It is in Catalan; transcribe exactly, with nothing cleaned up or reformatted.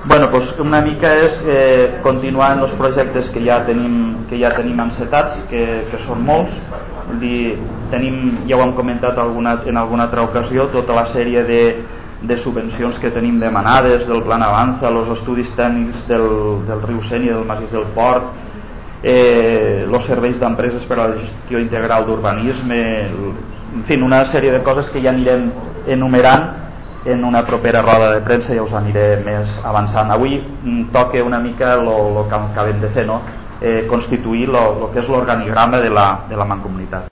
Bueno, doncs una mica és eh, continuar en els projectes que ja tenim, que ja tenim encetats, que, que són molts. Vull dir, tenim, ja ho hem comentat alguna, en alguna altra ocasió, tota la sèrie de, de subvencions que tenim demanades del Plan Avanza, els estudis tècnics del, del riu Sénia, del Massís del Port, eh, els serveis d'empreses per a la gestió integral d'urbanisme, en fi, una sèrie de coses que ja anirem enumerant en una propera roda de premsa, ja us aniré més avançant. Avui toca una mica el que acabem de fer, no? eh, constituir el que és l'organigrama de la, de la Mancomunitat.